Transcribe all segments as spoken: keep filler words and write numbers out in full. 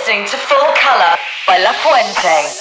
listening to Full Color by La Fuente.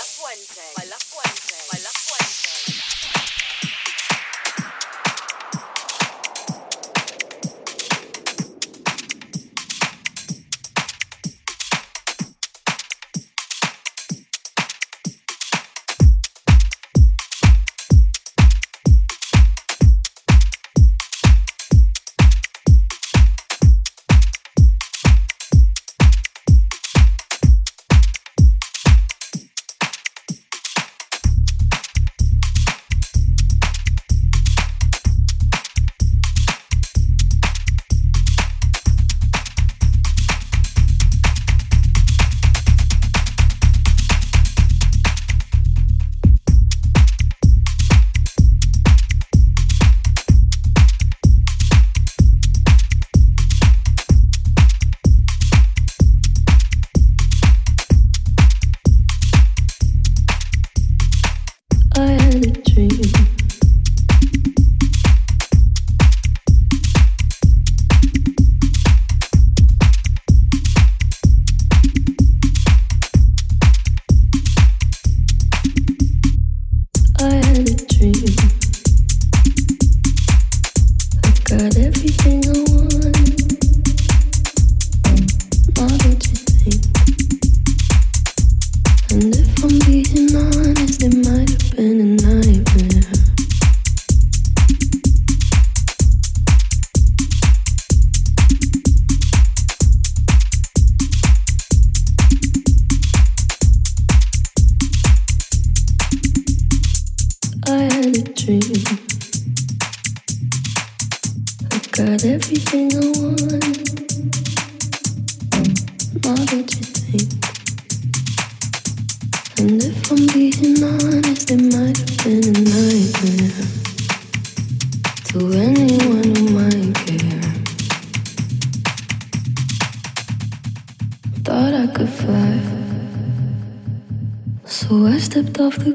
Off the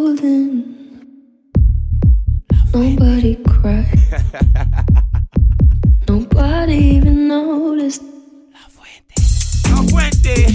golden, nobody cried, nobody even noticed. La Fuente, La Fuente.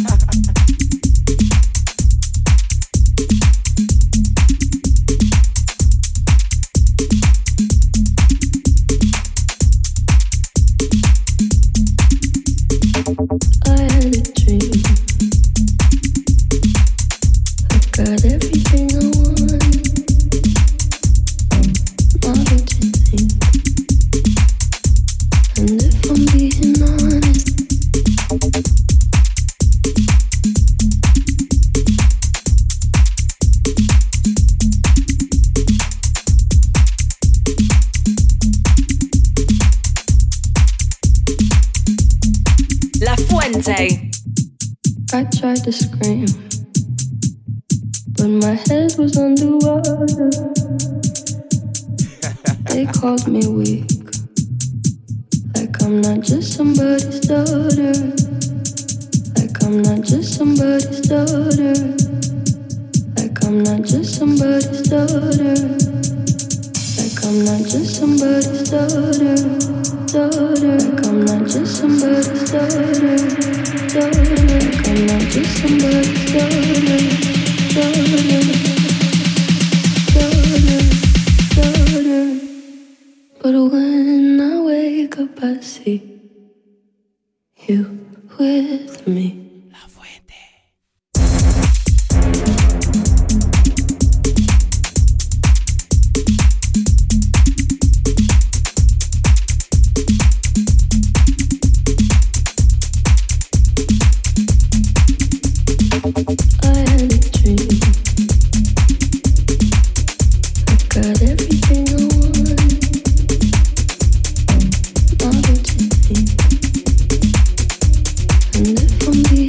I tried to scream, but my head was underwater. They called me weak, like I'm not just somebody's daughter, like I'm not just somebody's daughter, like I'm not just somebody's daughter, like I'm not just somebody's daughter, daughter, like I'm not just somebody's daughter, daughter, like I'm not just somebody's daughter, daughter, daughter, daughter. But when I wake up, I see you with me. And if I'm being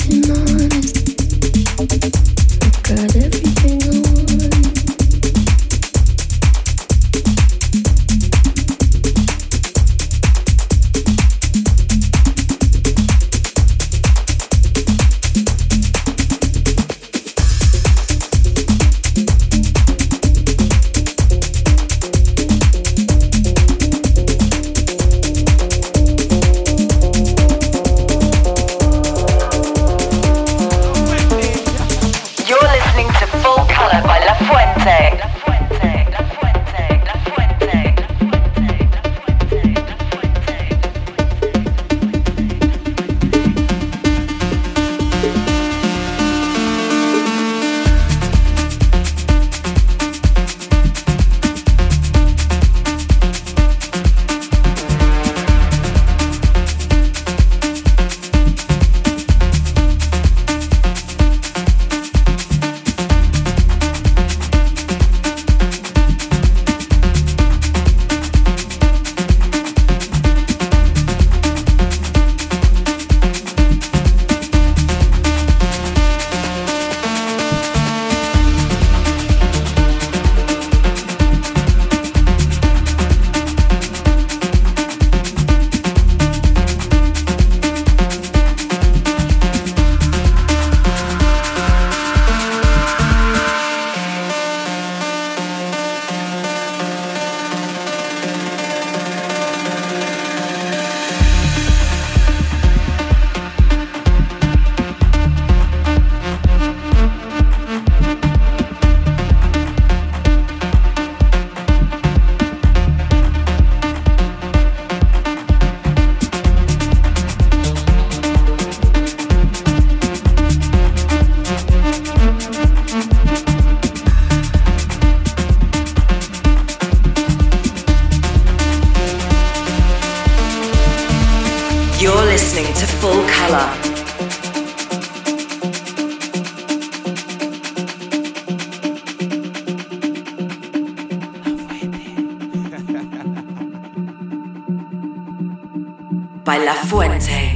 listening to Full Color. By La Fuente.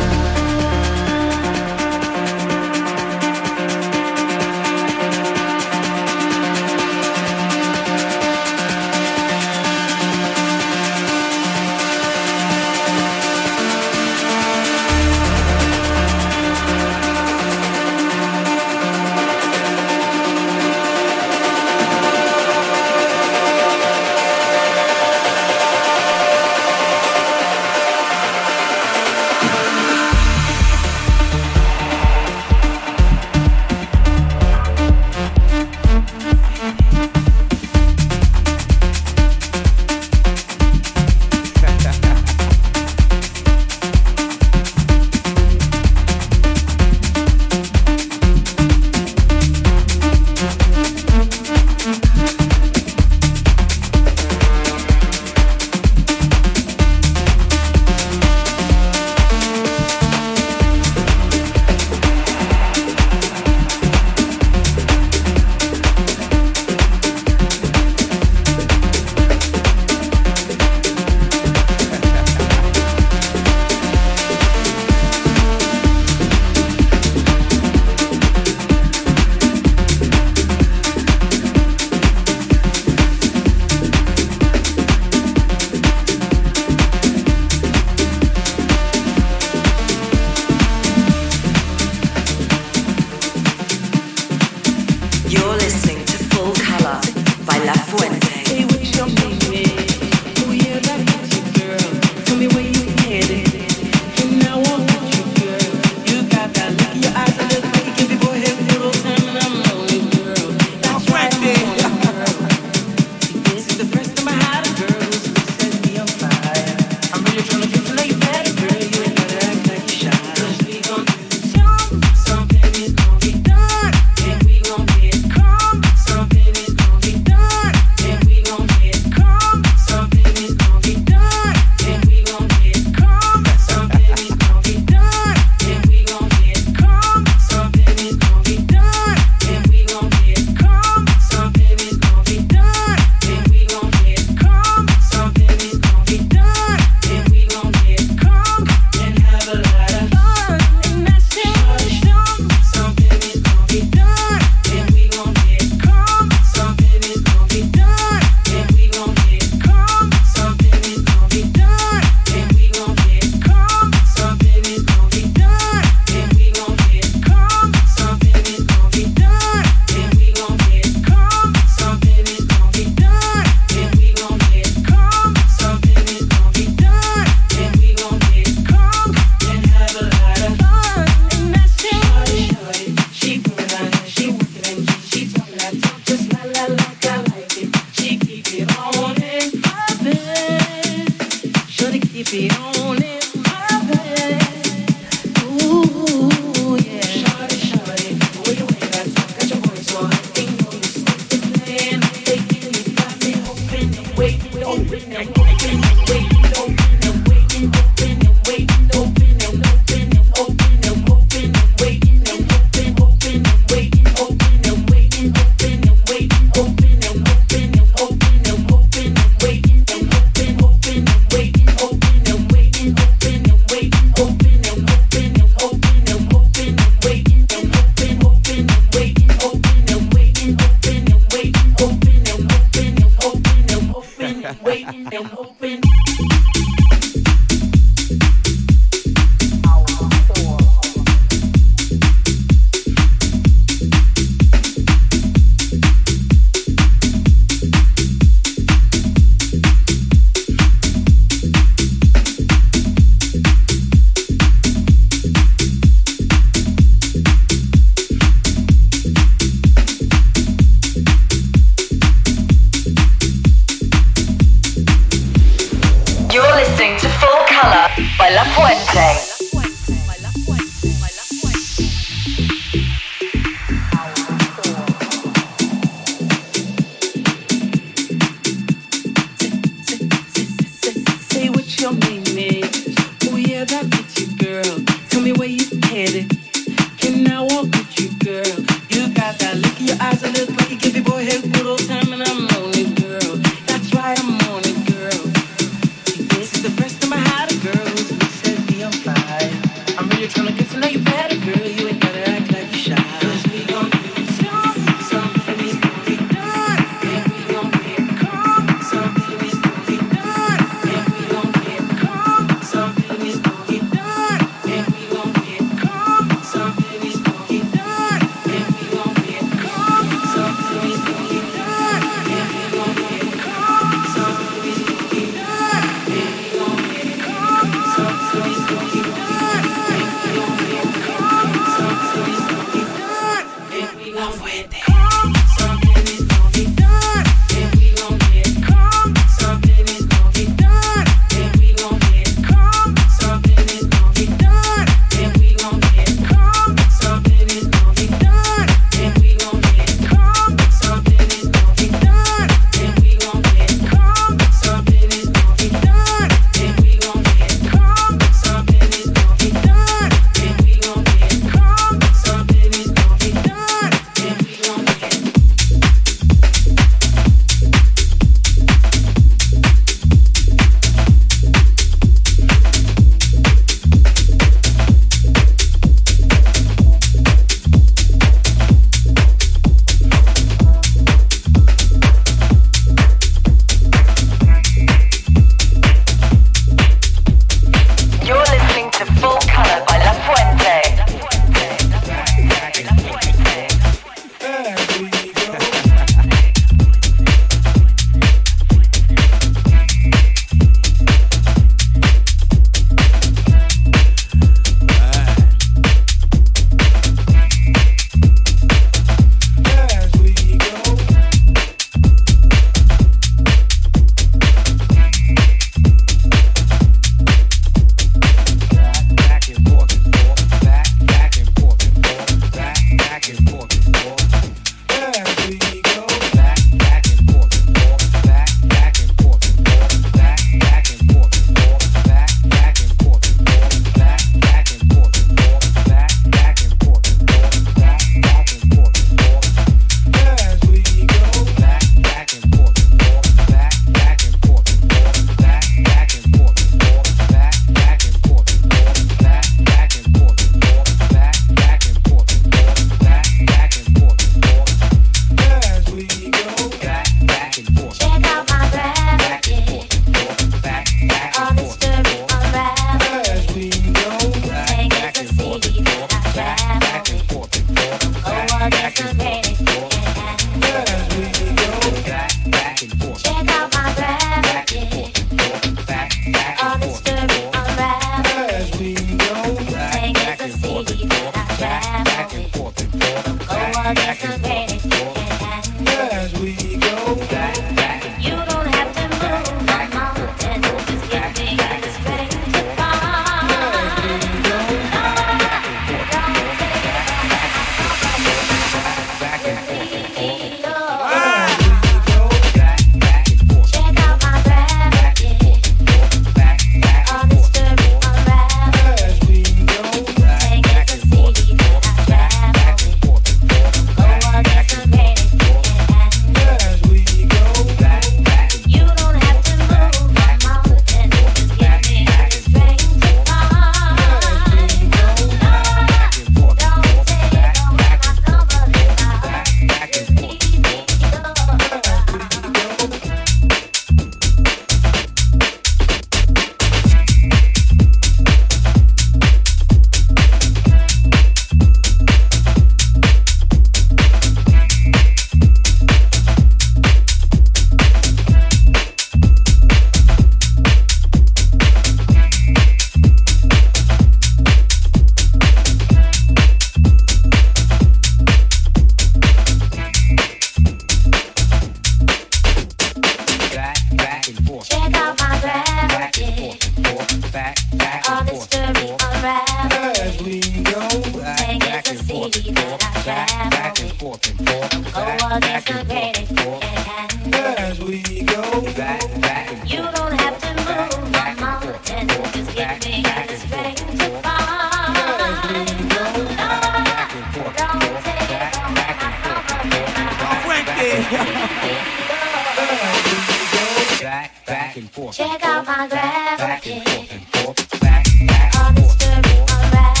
Check out my gravity. On this story, unravel.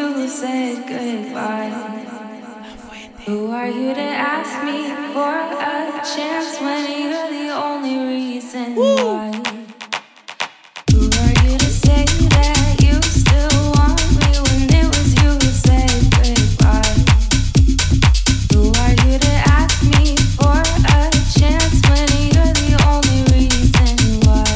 you said goodbye? Who are you to ask me for a chance when you're the only reason why? Who are you to say that you still want me when it was you who said goodbye? Who are you to ask me for a chance when you're the only reason why?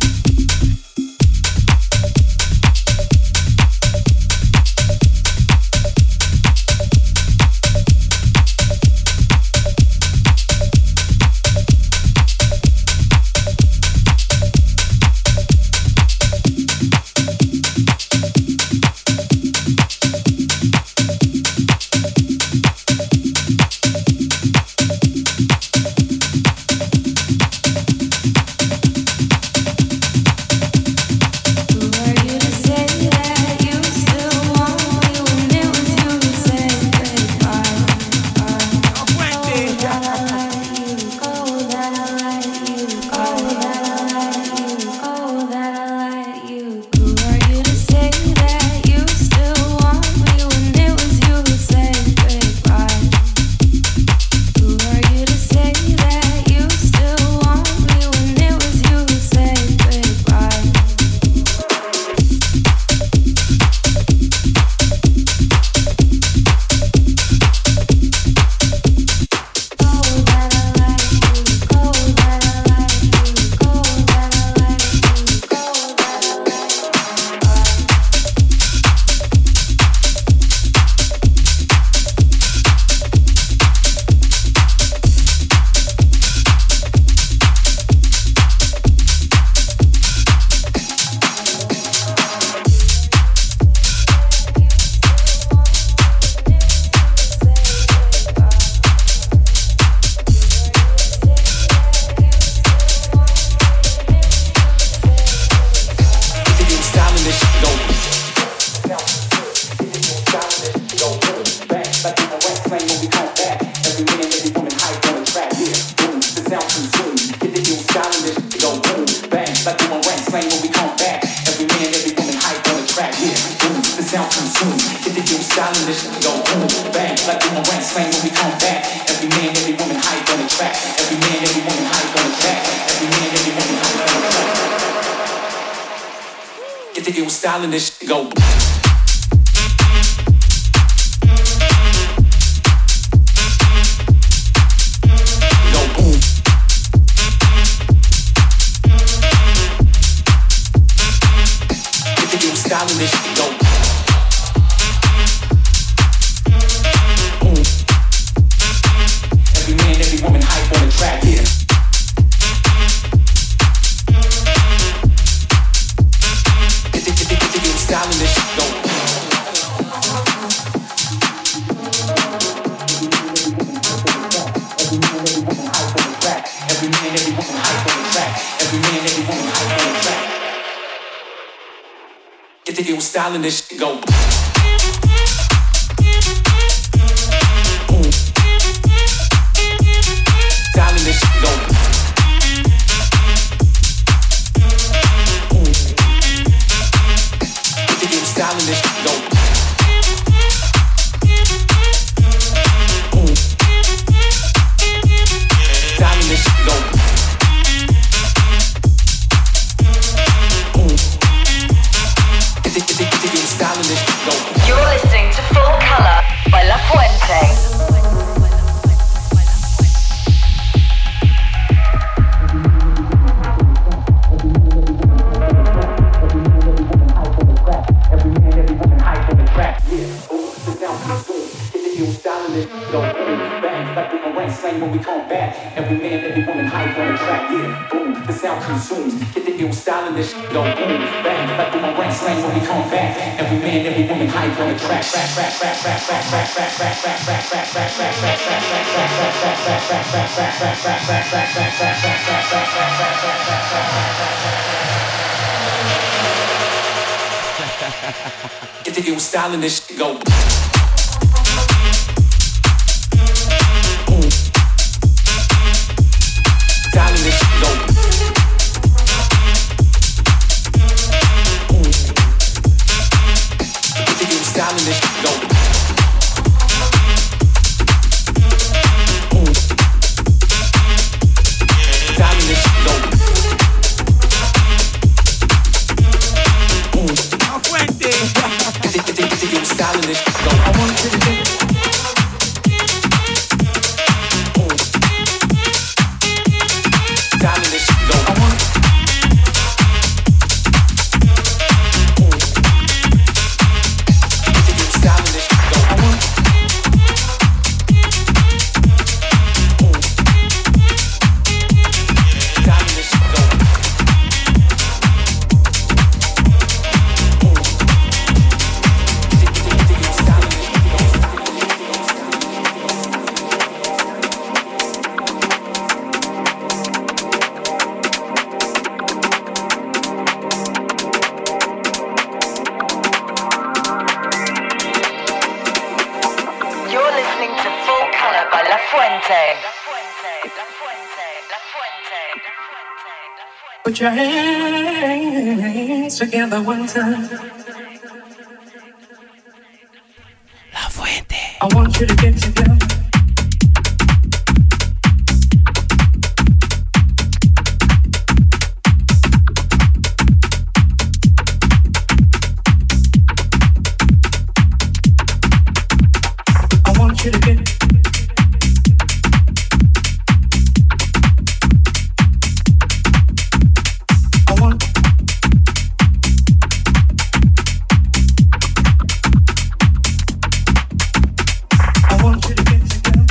Styling this shit go. Styling this shit go. Styling this shit go. Styling this shit go. You're listening to Full Color by La Fuente. When we come back, every man, every woman hype on the track, yeah, boom, the sound consumes, get the ill style and this shit go boom, bang, like with my rank slang when we come back, every man, every woman hype on the track, rap, rap, rap, rap, rap, rap, rap, rap, rap, rap, rap, rap, rap, rap, get the ill style and this shit go. styling this shit go. Styling this shit go. Fuente. Styling this shit go. I want you to think. Styling this shit go. I want. Styling this shit go. I want. Styling this shit go. You're listening to Full Color by La Fuente. La Fuente, La Fuente, La Fuente, La Fuente, La Fuente. Put your hands together one time. La Fuente. I want you to get together. I want you to get. I want. I want you to get together.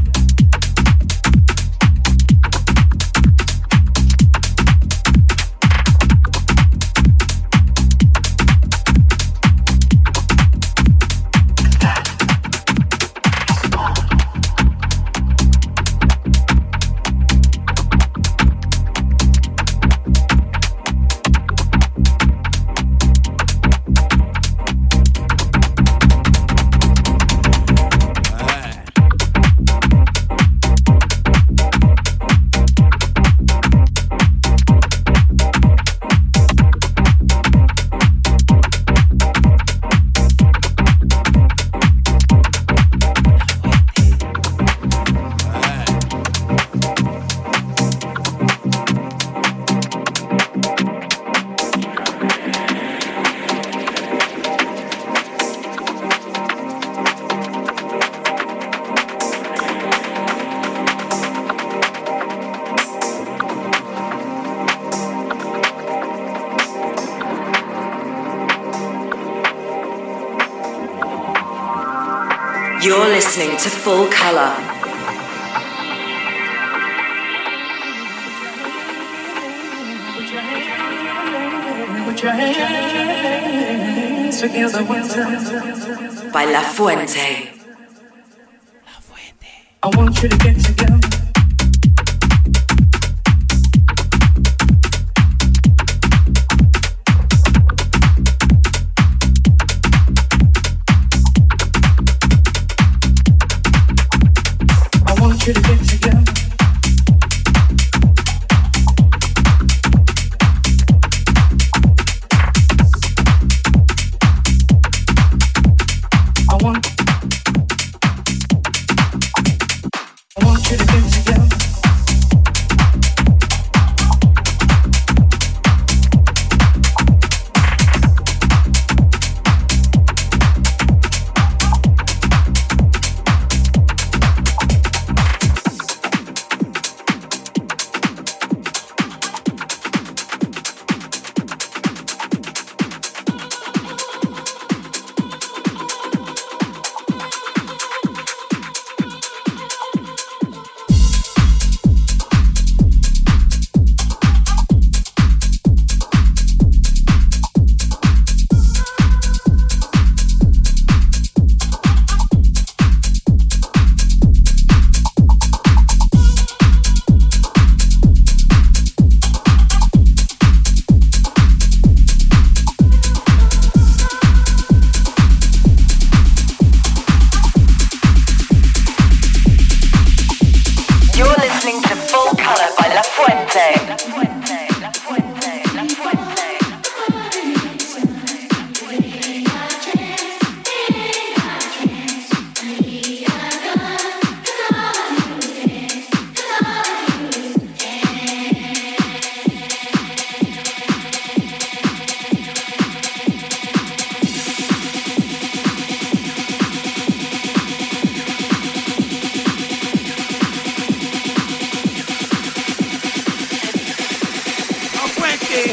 You're listening to Full Color. Put your hands together one time. By La Fuente. La Fuente. I want you to get together. I want you to get together. I want. I want you to get together.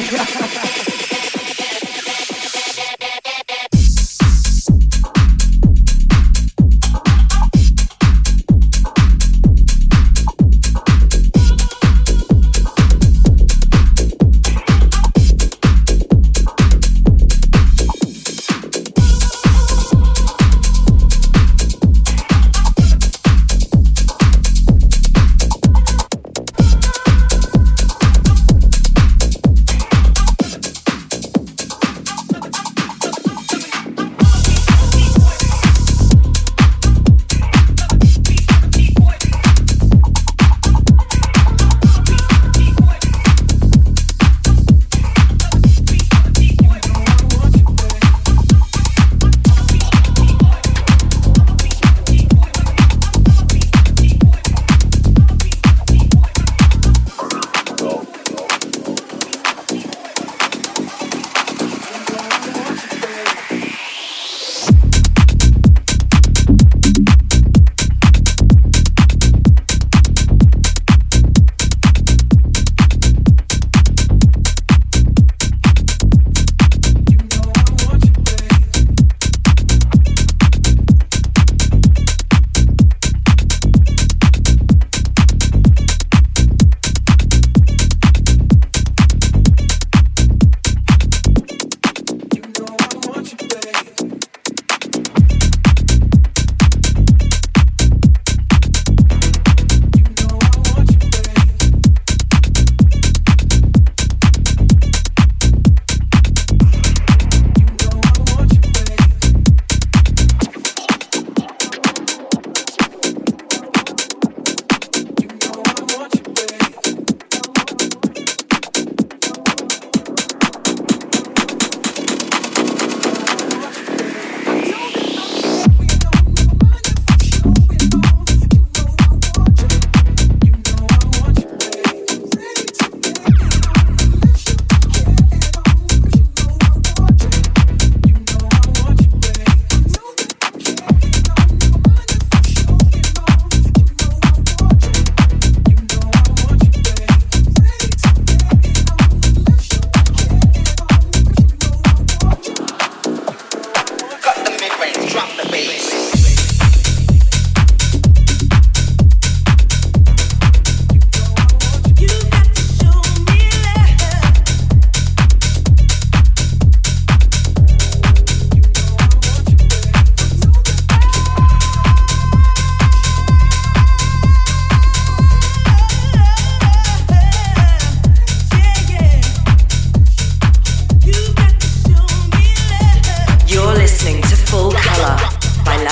Listening to Full Color by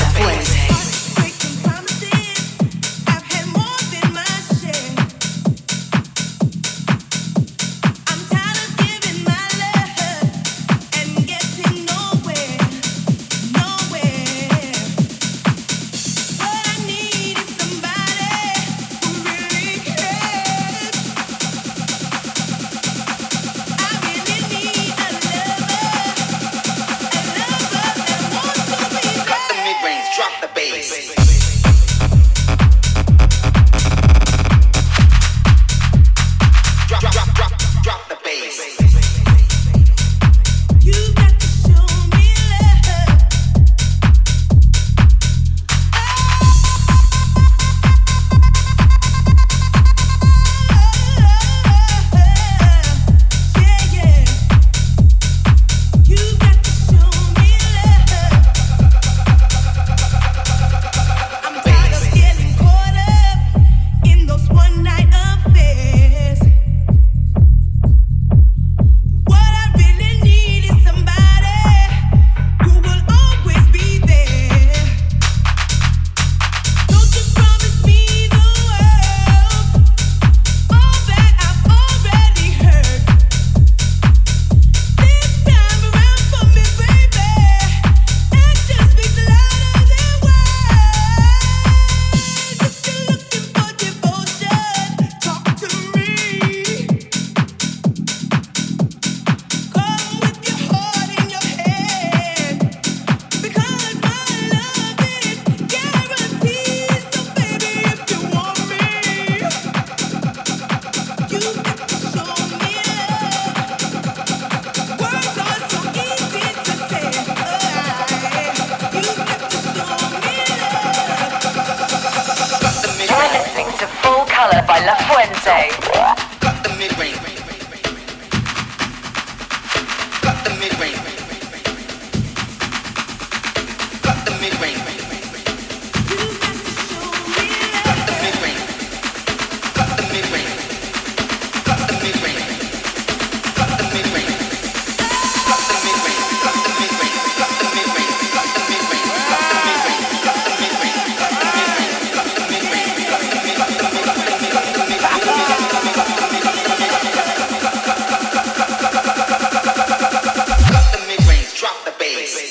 by La Fuente. Cut the mid-range. Cut the mid-range. Cut the mid-range. Cut the mid-range. Cut the mid-range. Cut the mid-range. Cut the mid-range. Cut the mid-range. Cut the mid-range. Cut the mid-range. Cut the mid-range. Cut the mid-range. Cut the mid-range. Cut the mid-range. Cut the mid-range. Cut the mid-range. Drop the bass.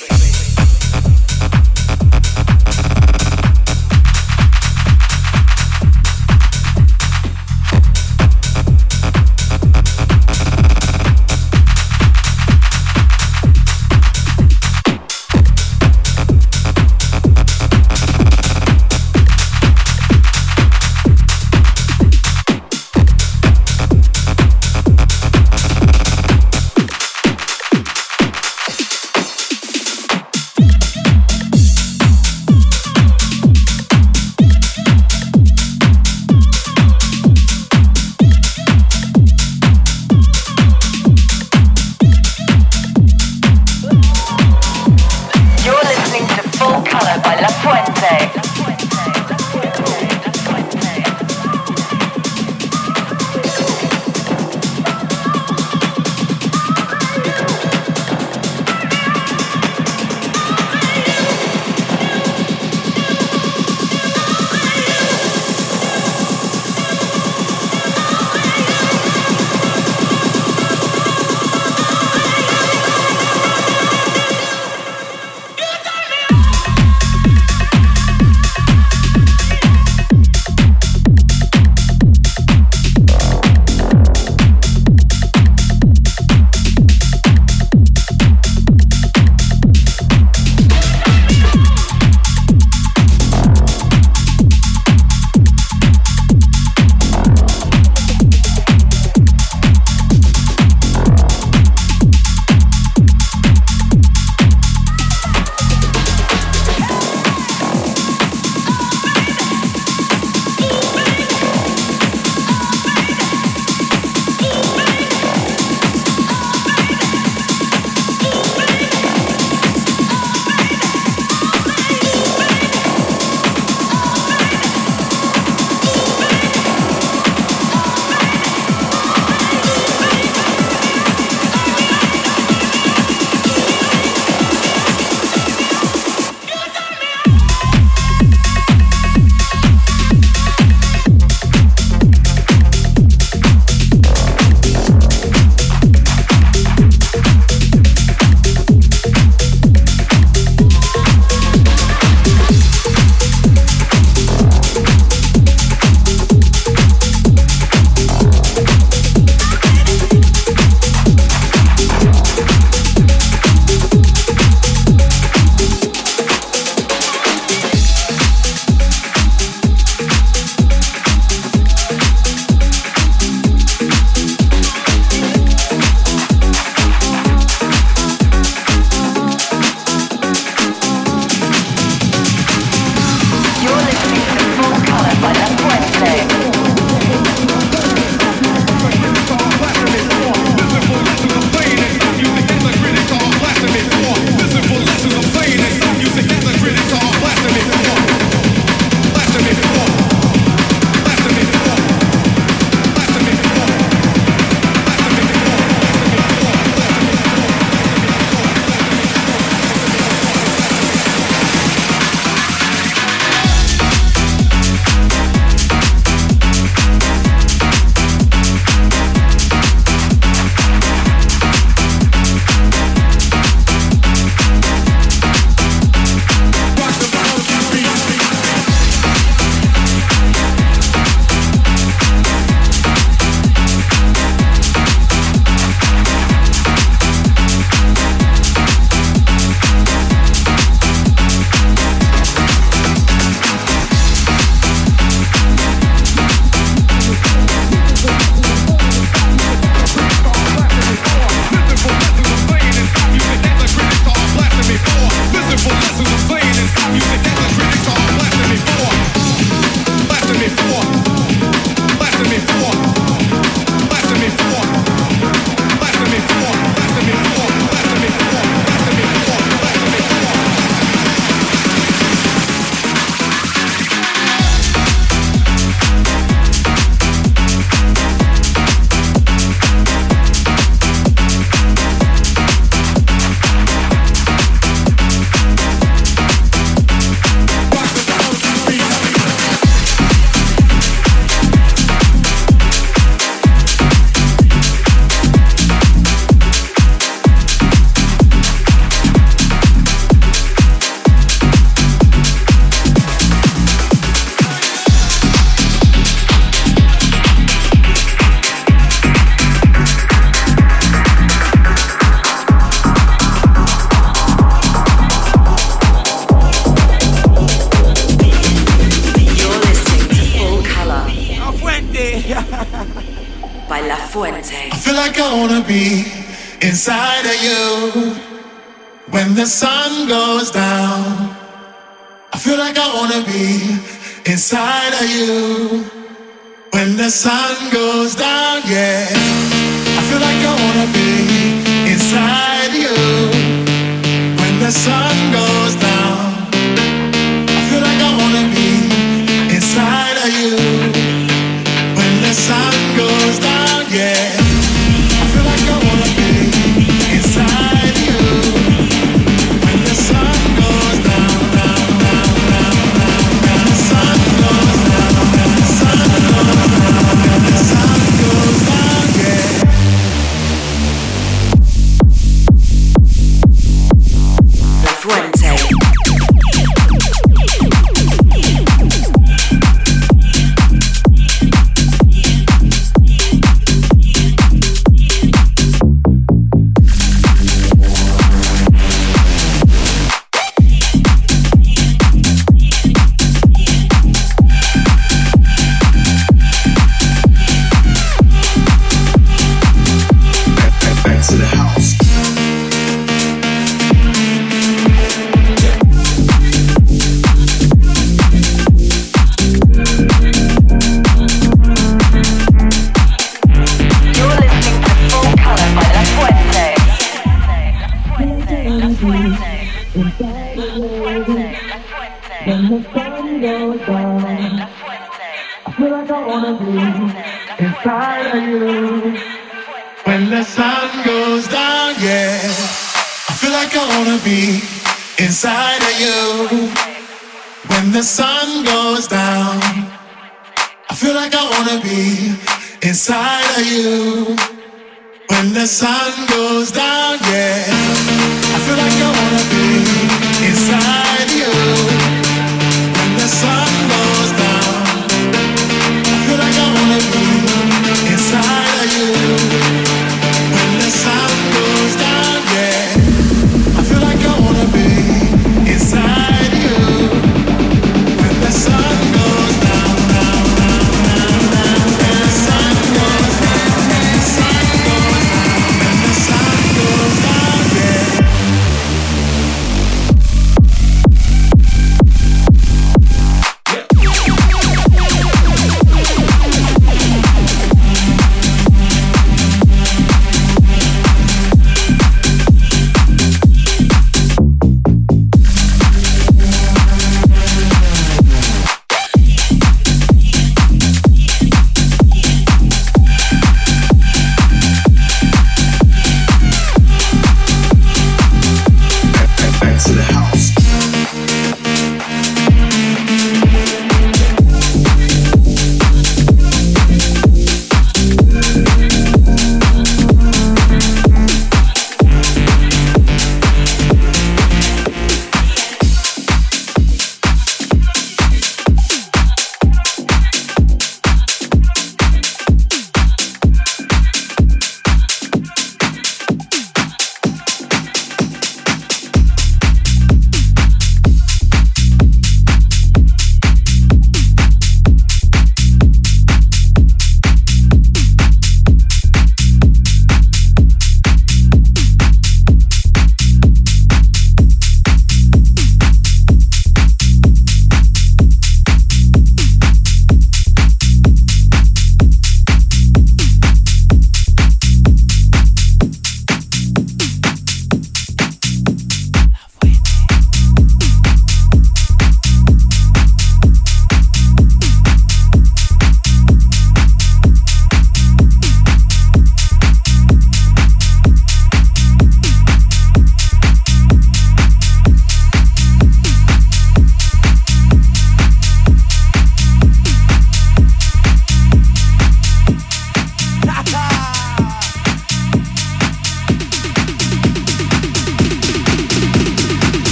Fuente. I feel like I wanna be inside of you when the sun goes down. I feel like I wanna be inside of you when the sun goes down, yeah. I feel like I wanna be inside you when the sun goes down. I feel like I wanna be inside of you when the sun goes down, yeah. I feel like I wanna be inside you when the sun goes down, down, down, down, down. When the sun goes down, when the sun goes down, when the sun goes down, yeah. La Fuente. When the sun goes down, yeah. I feel like I wanna be inside of you. When the sun goes down, I feel like I wanna be inside of you. When the sun goes down, yeah. I feel like I wanna be inside you. When the sun goes down, I feel like I wanna be inside of you. When the sun goes down, yeah. I feel like I wanna be inside you. When the sun goes down, down, down, down, down. When the sun goes down, when the sun goes down, when the sun goes down, yeah.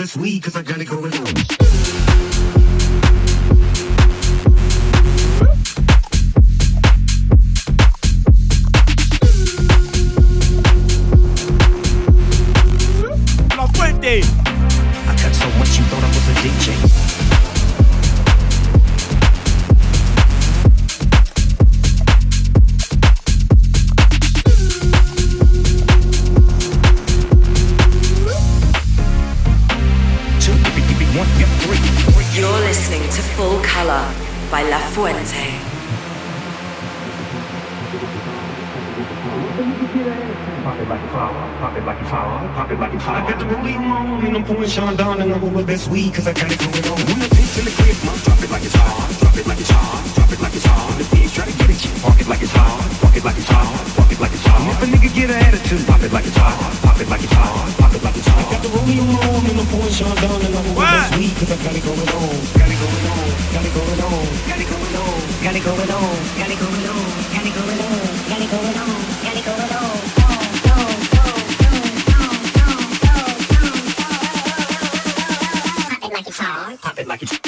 best weed, cause I got it going on. La Fuente. I got so much you thought I was a D J. You're listening to Full Color by La Fuente. Pop it like a flower, pop it like a flower, pop it like a flower. I got the rolling on and I'm pouring Sean down and I'm over best weed cause I got it going on. When the pigs in the crib, mom, drop it like it's hard, drop it like it's hard, drop it like it's hard. The pigs try to get it, park it like it's hard, park it like it's hard, park it like it's hard. If a nigga get an attitude, pop it like it's hard, pop it like it's hard, pop it like it's hard. I got the rolling on and I'm pouring Sean down and I'm over best weed cause I got it going on, got it going on, got it going on, got it going on, got it going on, got it going on, got it going on, got it going on, got it going on. Pop it like it's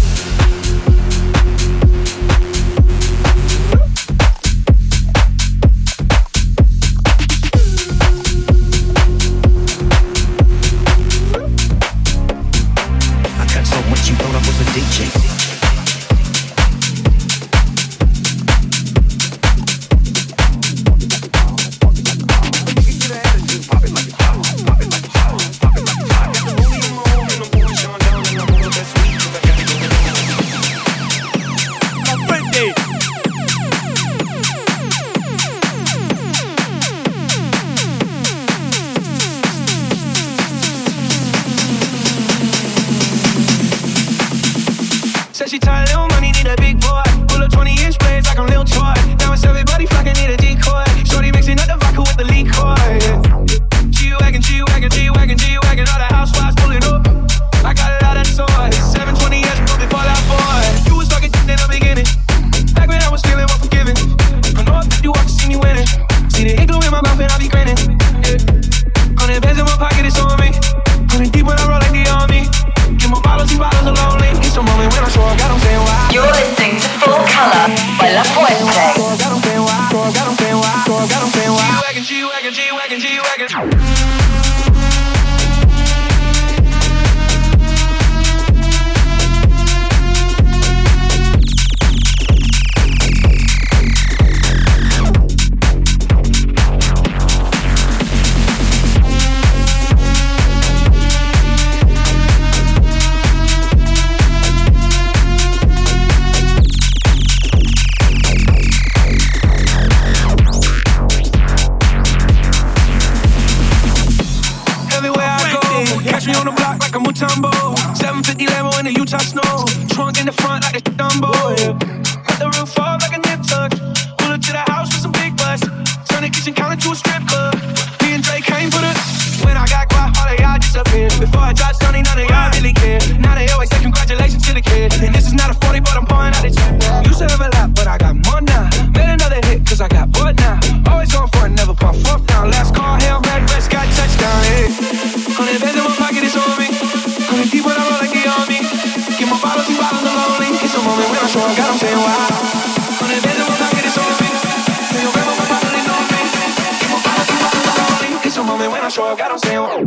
I got so much you thought I was a D J. Said she tired, little money, need a big boy. Pull up twenty inch blades like I'm Lil Troy. Now it's everybody flocking, need a decoy. Shorty mixing up the vodka with the liquor. G-Wagon, G-Wagon, G-Wagon, G-Wagon. All the housewives pulling up. I got a lot of toys. seven twenty S, probably fall out, boy. You was talking in the beginning. Back when I was feeling unforgiving. I know if you walk to see me winning. See the igloo in my mouth and I be grinning. Yeah. Hundred bands in my pocket, it's on me. Hundred deep when I roll like the army. Get my bottles, these bottles are lonely. It's a moment when I show up, God, I'm saying why. You're listening to Full Color by La Fuente. God, I'm saying why. God, I'm saying why. God, I'm saying why. G-Wagon, G-Wagon, G-Wagon, G-Wagon. Like a Mutombo, seven fifty Lambo in the Utah snow. Trunk in the front like a Dumbo. Yeah. Let the roof fall like a nip tuck. Pull up to the house with some big butts. Turn the kitchen counter to a strip club. Me and Drake came for the. When I got quiet, all of y'all disappeared. Before I dropped Stoney, none of y'all really care. Now they always say congratulations to the kid. And this is not a forty, but I'm pouring out the check. Used to have a lot, but I got more now. Made another hit, cause I got bored now. Always going for it, never pump fourth down. Last call, Hail Mary, best got touchdown. Hey. Hundred bands in my pocket, it's on me. Hundred deep when I roll like the army. Get my bottles, these bottles are lonely. It's a moment when I show up, God, I'm saying why. Hundred bands in my pocket, it's on me. Say your grandma, my bottle, they know me. Get my bottles, these bottles are lonely. It's a moment when I show up, God, I'm saying why.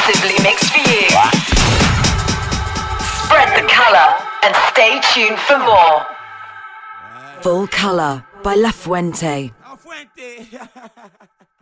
exclusively mixed for you. Spread the color and stay tuned for more. Full Color by La Fuente. La Fuente.